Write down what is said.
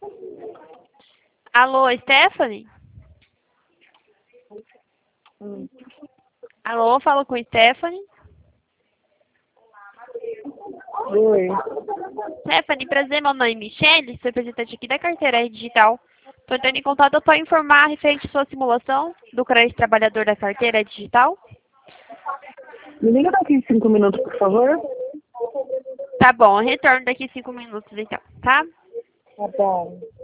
Alô, Stephanie? Alô, falo com Stephanie. Oi. Stephanie, prazer, meu nome é Michele, sou representante aqui da carteira digital. Estou entrando em contato para informar referente à sua simulação do crédito trabalhador da carteira digital. Me liga daqui 5 minutos, por favor. Tá bom, eu retorno daqui 5 minutos então, tá? Tá bom.